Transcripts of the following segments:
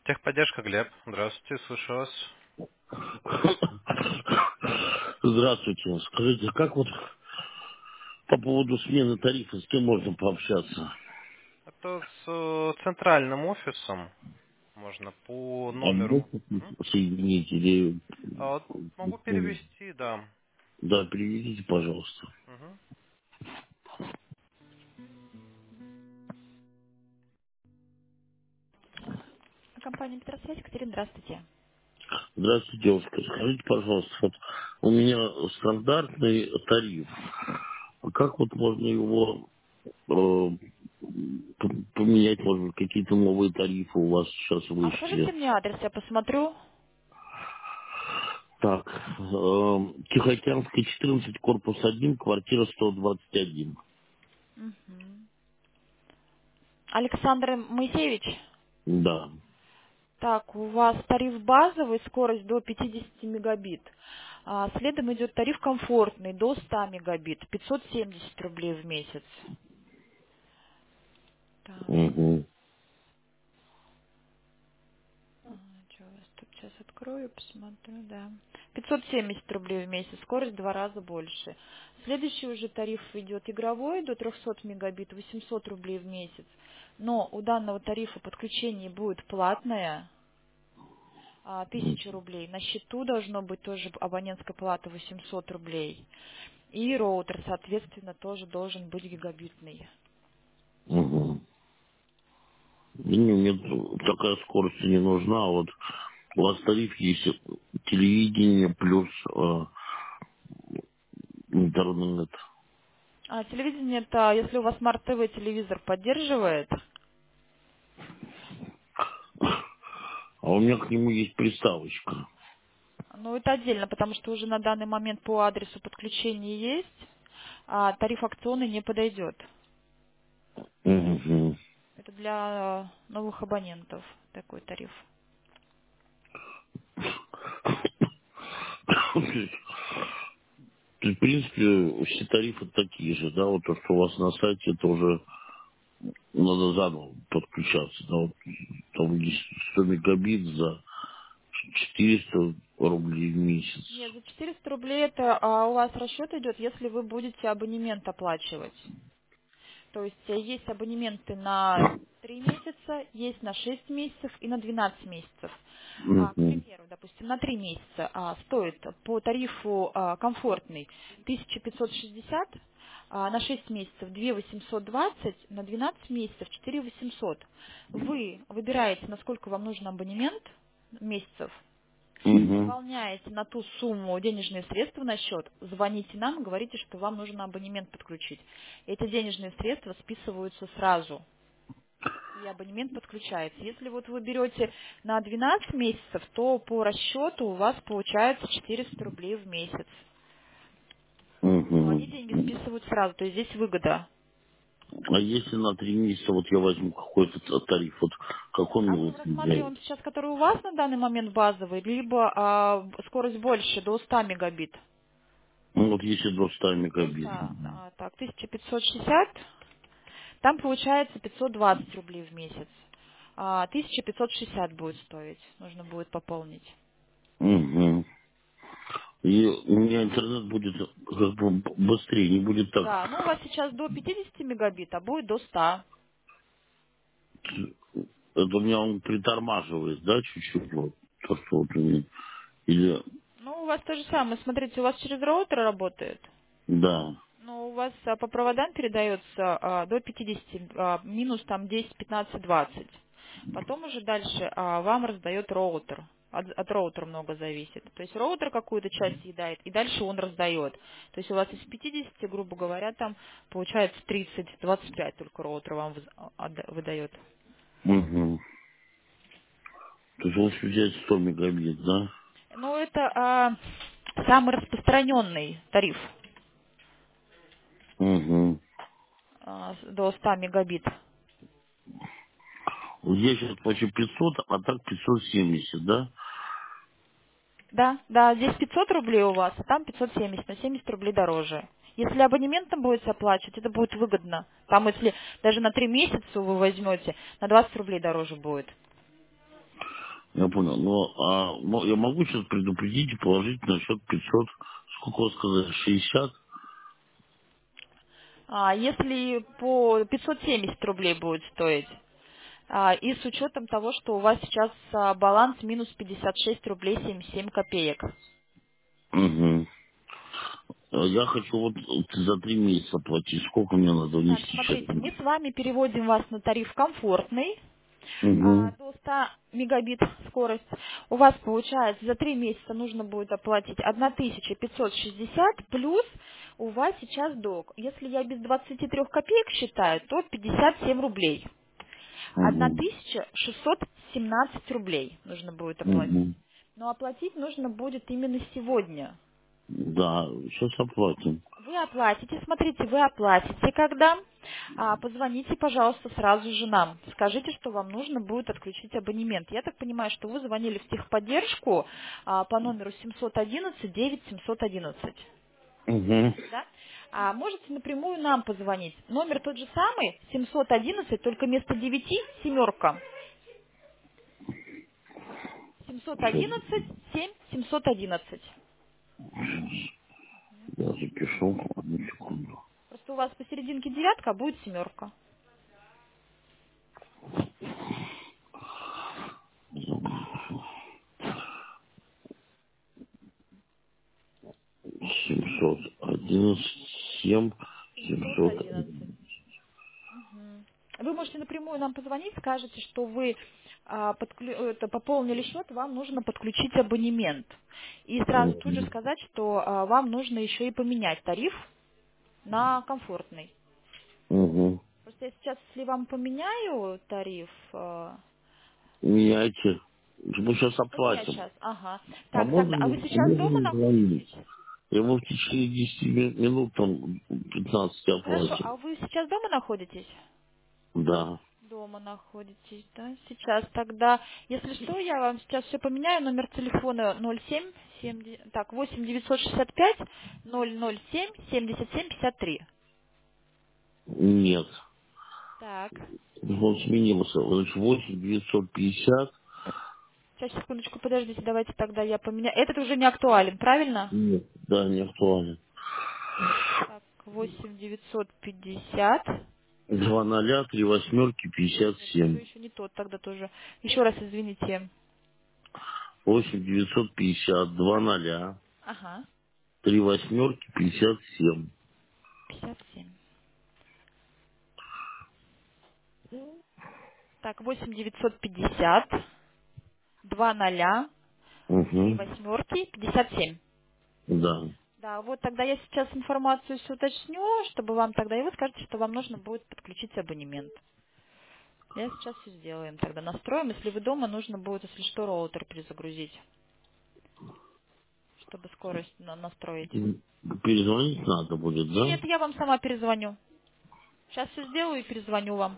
Техподдержка, Глеб. Здравствуйте, слышу вас. Здравствуйте. Скажите, как вот по поводу смены тарифа, с кем можно пообщаться? Это с центральным офисом можно по А номеру. можете Мгм. соединить или... Вот могу перевести, да. Да, переведите, пожалуйста. Мгм. Компания Петросвязь. Катерина, здравствуйте. Здравствуйте, девушка. Скажите, пожалуйста, вот у меня стандартный тариф. А как вот можно его поменять, может быть, какие-то новые тарифы у вас сейчас А скажите вышли? мне адрес, я посмотрю. Так, Тихоокеанская, 14, корпус 1, квартира 121. Мгм. Александр Моисеевич. Да. Так, у вас тариф базовый, скорость до 50 мегабит. Следом идет тариф комфортный, до 100 мегабит, 570 рублей в месяц. Так, Угу. что у вас тут сейчас открою, посмотрю, да. 570 рублей в месяц, скорость в 2 раза больше. Следующий уже тариф идет игровой, до 300 мегабит, 800 рублей в месяц. Но у данного тарифа подключение будет платное, 1000 рублей. На счету должно быть тоже абонентская плата 800 рублей. И роутер, соответственно, тоже должен быть гигабитный. Угу. Мне такая скорость не нужна. Вот у вас тариф есть телевидение плюс интернет. Телевидение это, если у вас Smart TV телевизор поддерживает, А у меня к нему есть приставочка. ну это отдельно, потому что уже на данный момент по адресу подключения есть, а тариф акционный не подойдет. Угу. Это для новых абонентов такой тариф. То есть, в принципе, все тарифы такие же, да, вот то, что у вас на сайте, это уже надо заново подключаться, да, вот там есть 100 мегабит за 400 рублей в месяц. Нет, за 400 рублей это у вас расчет идет, если вы будете абонемент оплачивать. То есть есть абонементы на 3 месяца, есть на 6 месяцев и на 12 месяцев. К Угу. примеру, допустим, на 3 месяца стоит по тарифу комфортный 1560, на 6 месяцев 2820, на 12 месяцев 4800. Вы выбираете, насколько вам нужен абонемент месяцев, Угу. пополняете на ту сумму денежные средства на счет, звоните нам и говорите, что вам нужно абонемент подключить. Эти денежные средства списываются сразу, и абонемент подключается. Если вот вы берете на 12 месяцев, то по расчету у вас получается 400 рублей в месяц. Но они деньги Угу. списывают сразу, то есть здесь выгода. А если на 3 месяца вот я возьму какой-то тариф, вот как он А мне мы вот рассматриваем влияет? сейчас, который у вас на данный момент базовый, либо скорость больше, до 100 мегабит. Ну вот если до 100 До мегабит. 100, так, 1560, там получается 520 рублей в месяц. 1560 будет стоить, нужно будет пополнить. Угу. И у меня интернет будет как бы быстрее, не будет так. Да, ну у вас сейчас до 50 мегабит, а будет до 100. Это у меня он притормаживает, да, чуть-чуть вот. То, что вот у меня. Или Ну, у вас то же самое, смотрите, у вас через роутер работает. да. Ну, у вас по проводам передается до 50, минус там 10, 15, 20. Потом уже дальше вам раздает роутер. От роутера много зависит. То есть роутер какую-то часть съедает, и дальше он раздает. То есть у вас из 50, грубо говоря, там получается 30, 25 только роутер вам выдает. Угу. То есть лучше взять 100 мегабит, да? Ну, это самый распространенный тариф Угу. до 100 мегабит. Вот я сейчас плачу 500, а так 570, да? Да, да, здесь 500 рублей у вас, а там 570, на 70 рублей дороже. Если абонементом будете оплачивать, это будет выгодно. Там, если даже на 3 месяца вы возьмете, на 20 рублей дороже будет. Я понял. Я могу сейчас предупредить и положить на счет 500, сколько вы сказали, 60? Если по 570 рублей будет стоить, и с учетом того, что у вас сейчас баланс минус 56 рублей 77 копеек. Угу. Я хочу за 3 месяца платить. Сколько мне надо Так, внести сейчас? смотрите, мы с вами переводим вас на тариф комфортный, Угу. до 100 мегабит скорость. У вас получается за 3 месяца нужно будет оплатить 1560 плюс у вас сейчас долг. Если я без 23 копеек считаю, то 57 рублей. Угу. 1617 рублей нужно будет оплатить. Угу. Но оплатить нужно будет именно сегодня. Да, сейчас оплатим. Вы оплатите, смотрите, вы оплатите, когда позвоните, пожалуйста, сразу же нам. Скажите, что вам нужно будет отключить абонемент. Я так понимаю, что вы звонили в техподдержку по номеру 711-9711. Угу. Да? Можете напрямую нам позвонить. Номер тот же самый, 711, только вместо 9 семерка. 711 7 711. Я запишу. Одну секунду. Просто у вас посерединке девятка, а будет семерка. 711 7 700. 711. Вы можете напрямую нам позвонить, скажете, что вы пополнили счет, вам нужно подключить абонемент. И сразу тут же сказать, что вам нужно еще и поменять тариф на комфортный. Угу. Просто я сейчас, если вам поменяю тариф, Меняйте. Мы сейчас поменять оплатим. сейчас, ага. А Так, тогда, можно, а вы а сейчас можно дома не звонить? находитесь? Я ему в течение 10 минут, там, 15 Хорошо, оплатим. а вы сейчас дома находитесь? Да. Дома находитесь, да? Сейчас тогда, если что, я вам сейчас все поменяю. Номер телефона 07 так, 8 965 007 77 53. Нет. Так, Он сменился. Значит, 8 950. сейчас, секундочку, подождите, давайте тогда я поменяю. Этот уже не актуален, правильно? Нет. Да, не актуален. Так, 8 950. 2 0 3 восьмерки Нет, все 57. еще не тот, тогда тоже. Еще раз извините. 8 950 2 0 Ага, 3 восьмерки 57. 57. Так, 8 950 2 0 3 Угу. восьмерки 57. Да. Да, вот тогда я сейчас информацию всю уточню, чтобы вам тогда, и вы скажете, что вам нужно будет подключить абонемент. Я сейчас все сделаем, тогда настроим. Если вы дома, нужно будет, если что, роутер перезагрузить, чтобы скорость настроить. Перезвонить надо будет, да? Нет, я вам сама перезвоню. Сейчас все сделаю и перезвоню вам.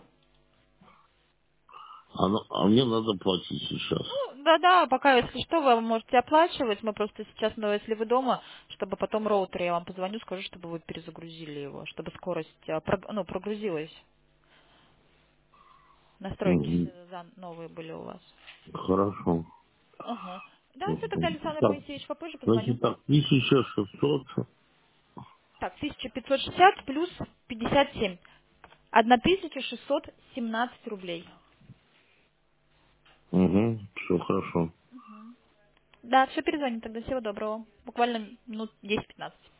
А мне надо платить сейчас. Ну, да-да, пока, если что, вы можете оплачивать. Мы просто сейчас, ну, если вы дома, чтобы потом роутер, я вам позвоню, скажу, чтобы вы перезагрузили его, чтобы скорость прогрузилась. Настройки Угу. все новые были у вас. Хорошо. Ага. Да, все, тогда Александр Так, Моисеевич попозже позвоню. значит так, 1600. Так, 1560 плюс 57. 1617 рублей. Угу, все хорошо. Да, все, перезвоним тогда. Всего доброго. Буквально минут 10-15.